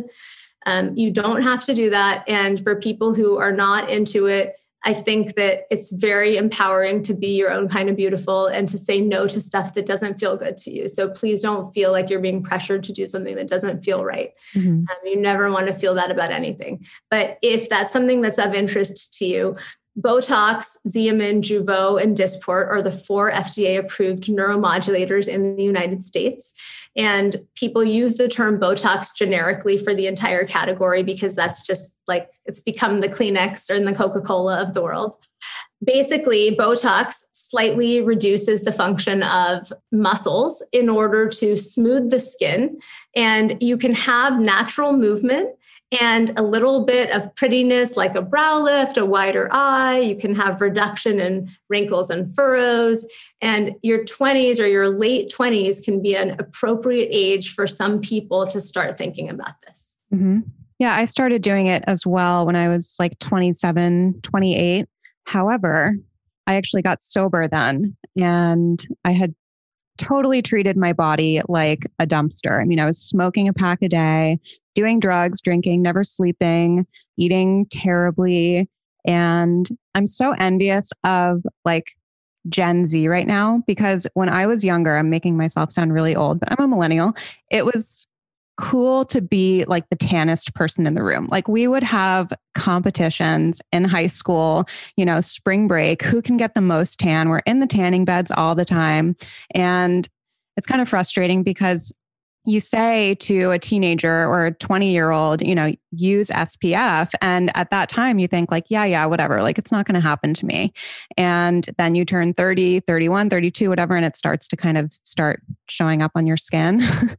You don't have to do that. And for people who are not into it, I think that it's very empowering to be your own kind of beautiful and to say no to stuff that doesn't feel good to you. So please don't feel like you're being pressured to do something that doesn't feel right. You never want to feel that about anything. But if that's something that's of interest to you, Botox, Xeomin, Jeuveau, and Dysport are the 4 FDA-approved neuromodulators in the United States. And people use the term Botox generically for the entire category because that's just like, it's become the Kleenex or the Coca-Cola of the world. Basically, Botox slightly reduces the function of muscles in order to smooth the skin. And you can have natural movement and a little bit of prettiness like a brow lift, a wider eye. You can have reduction in wrinkles and furrows. And your 20s or your late 20s can be an appropriate age for some people to start thinking about this. Yeah, I started doing it as well when I was like 27, 28. However, I actually got sober then, and I had totally treated my body like a dumpster. I mean, I was smoking a pack a day, doing drugs, drinking, never sleeping, eating terribly. And I'm so envious of like Gen Z right now, because when I was younger, I'm making myself sound really old, but I'm a millennial. It was cool to be like the tannest person in the room. Like we would have competitions in high school, spring break, who can get the most tan? We're in the tanning beds all the time. And it's kind of frustrating because you say to a teenager or a 20-year-old, use SPF. And at that time you think like, yeah, whatever, like it's not going to happen to me. And then you turn 30, 31, 32, whatever, and it starts to kind of start showing up on your skin.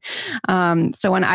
So when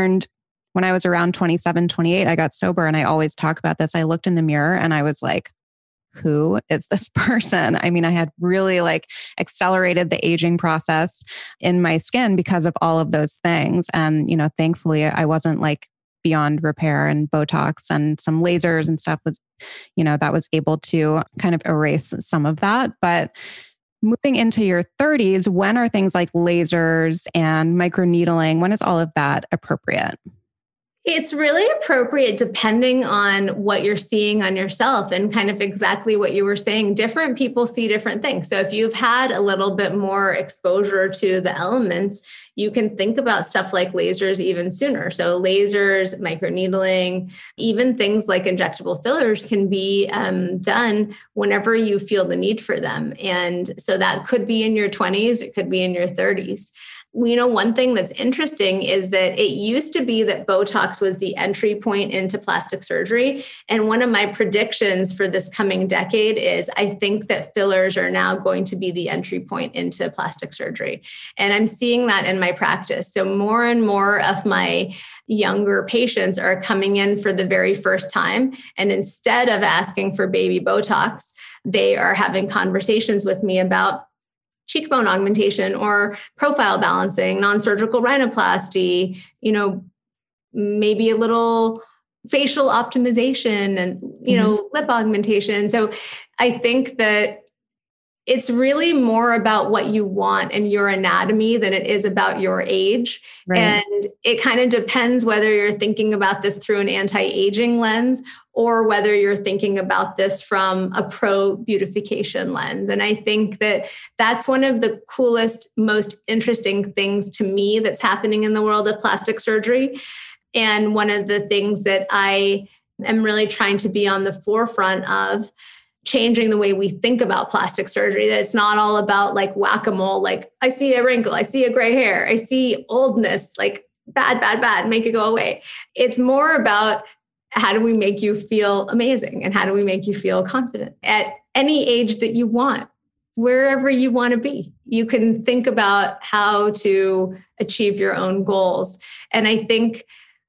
I was around 27, 28, I got sober, and I always talk about this. I looked in the mirror and I was like, who is this person? I mean, I had really like accelerated the aging process in my skin because of all of those things. And, thankfully I wasn't like beyond repair, and Botox and some lasers and stuff was, that was able to kind of erase some of that. But moving into your 30s, when are things like lasers and microneedling, when is all of that appropriate? It's really appropriate depending on what you're seeing on yourself, and kind of exactly what you were saying. Different people see different things. So if you've had a little bit more exposure to the elements, you can think about stuff like lasers even sooner. So lasers, microneedling, even things like injectable fillers can be done whenever you feel the need for them. And so that could be in your 20s, it could be in your 30s. One thing that's interesting is that it used to be that Botox was the entry point into plastic surgery. And one of my predictions for this coming decade is I think that fillers are now going to be the entry point into plastic surgery. And I'm seeing that in my practice. So more and more of my younger patients are coming in for the very first time. And instead of asking for baby Botox, they are having conversations with me about cheekbone augmentation or profile balancing, non-surgical rhinoplasty, maybe a little facial optimization and, lip augmentation. So I think that it's really more about what you want and your anatomy than it is about your age. Right. And it kind of depends whether you're thinking about this through an anti-aging lens or whether you're thinking about this from a pro-beautification lens. And I think that that's one of the coolest, most interesting things to me that's happening in the world of plastic surgery. And one of the things that I am really trying to be on the forefront of, changing the way we think about plastic surgery, that it's not all about like whack-a-mole, like I see a wrinkle, I see a gray hair, I see oldness, like bad, make it go away. It's more about how do we make you feel amazing and how do we make you feel confident at any age that you want, wherever you want to be. You can think about how to achieve your own goals. And I think,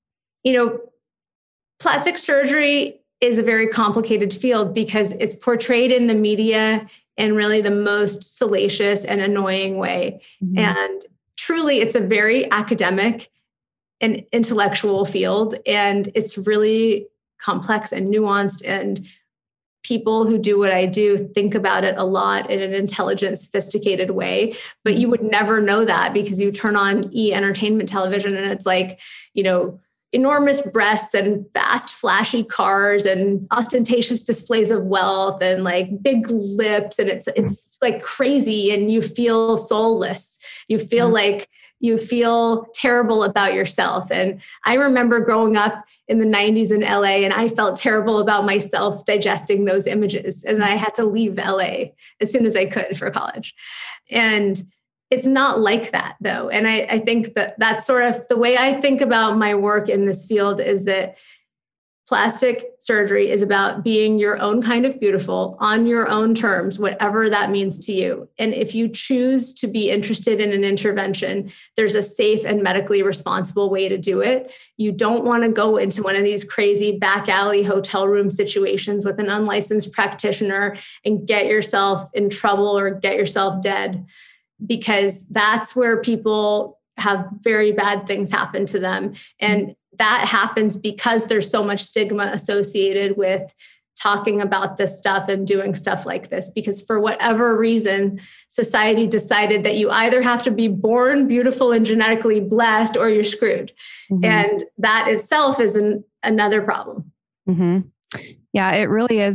plastic surgery is a very complicated field because it's portrayed in the media in really the most salacious and annoying way. Mm-hmm. And truly, it's a very academic and intellectual field. And it's really complex and nuanced. And people who do what I do think about it a lot in an intelligent, sophisticated way. But you would never know that because you turn on entertainment television and it's like, enormous breasts and fast, flashy cars and ostentatious displays of wealth and like big lips. And it's like crazy and you feel soulless. You feel like you feel terrible about yourself. And I remember growing up in the 90s in LA and I felt terrible about myself digesting those images. And I had to leave LA as soon as I could for college. And it's not like that though. And I think that that's sort of the way I think about my work in this field is that plastic surgery is about being your own kind of beautiful on your own terms, whatever that means to you. And if you choose to be interested in an intervention, there's a safe and medically responsible way to do it. You don't want to go into one of these crazy back alley hotel room situations with an unlicensed practitioner and get yourself in trouble or get yourself dead, because that's where people have very bad things happen to them. And that happens because there's so much stigma associated with talking about this stuff and doing stuff like this, because for whatever reason, society decided that you either have to be born beautiful and genetically blessed or you're screwed. Mm-hmm. And that itself is another problem. Mm-hmm. Yeah, it really is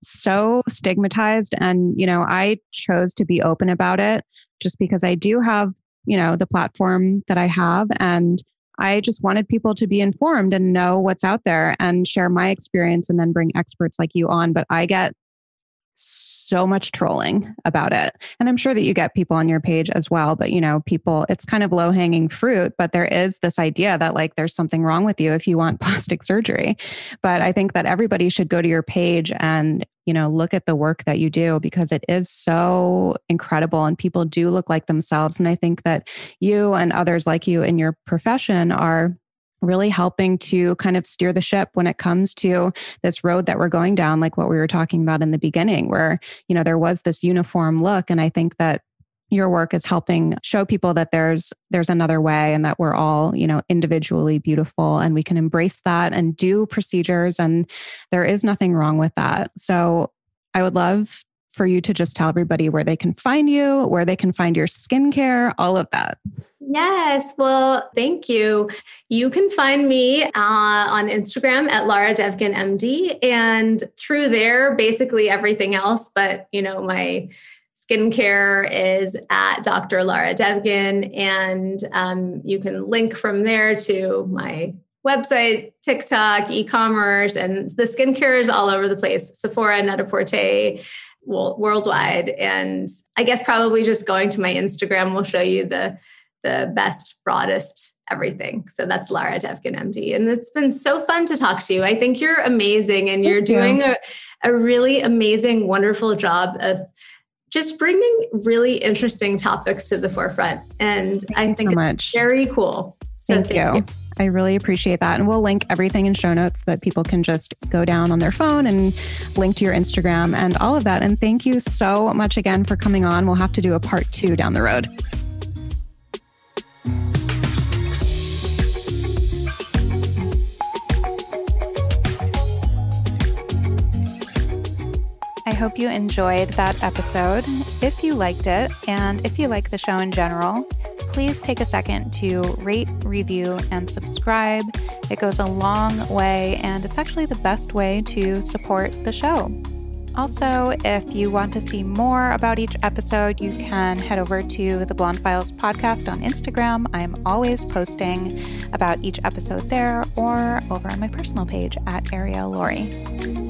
so stigmatized. And, I chose to be open about it just because I do have, the platform that I have. And I just wanted people to be informed and know what's out there and share my experience and then bring experts like you on. But I get so much trolling about it. And I'm sure that you get people on your page as well, but people, it's kind of low hanging fruit, but there is this idea that like, there's something wrong with you if you want plastic surgery. But I think that everybody should go to your page and, look at the work that you do because it is so incredible and people do look like themselves. And I think that you and others like you in your profession are really helping to kind of steer the ship when it comes to this road that we're going down, like what we were talking about in the beginning, where, there was this uniform look. And I think that your work is helping show people that there's another way and that we're all, individually beautiful and we can embrace that and do procedures and there is nothing wrong with that. So I would love for you to just tell everybody where they can find you, where they can find your skincare, all of that. Yes. Well, thank you. You can find me on Instagram at Lara Devgan MD, and through there, basically everything else. But, my skincare is at Dr. Lara Devgan, and you can link from there to my website, TikTok, e-commerce, and the skincare is all over the place. Sephora, Net-a-Porter, worldwide. And I guess probably just going to my Instagram will show you the best, broadest everything. So that's Lara Devgan MD. And it's been so fun to talk to you. I think you're amazing and you're doing a really amazing, wonderful job of just bringing really interesting topics to the forefront. And I think it's very cool. So thank you. I really appreciate that. And we'll link everything in show notes so that people can just go down on their phone and link to your Instagram and all of that. And thank you so much again for coming on. We'll have to do a part 2 down the road. I hope you enjoyed that episode. If you liked it, and if you like the show in general, please take a second to rate, review, and subscribe. It goes a long way, and it's actually the best way to support the show. Also, if you want to see more about each episode, you can head over to the Blonde Files podcast on Instagram. I'm always posting about each episode there, or over on my personal page at Ariel Laurie.